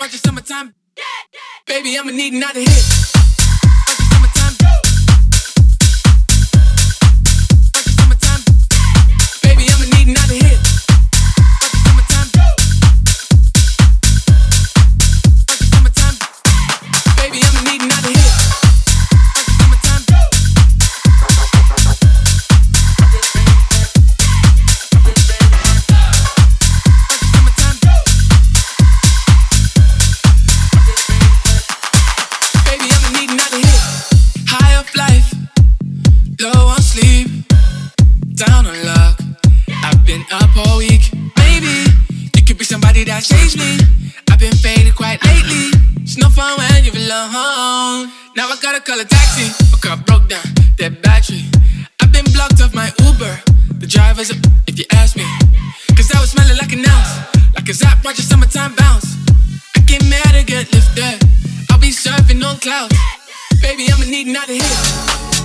Roger summertime. Baby, I'ma need another hit. Roger summertime. Roger summertime. Baby, I'ma need another hit. Roger summertime. Roger summertime. Baby, I'ma need another hit. Roger summertime. Low on sleep, down on luck. I've been up all week. Maybe you could be somebody that saves me. I've been faded quite lately. It's no fun when you're alone. Now I gotta call a taxi. My car broke down, dead battery. I've been blocked off my Uber. The driver's up, if you ask me. Cause I was smelling like an ounce, like a Zap Roger summertime bounce. I get mad and get lifted. I'll be surfing on clouds. Baby, I'ma need another hit.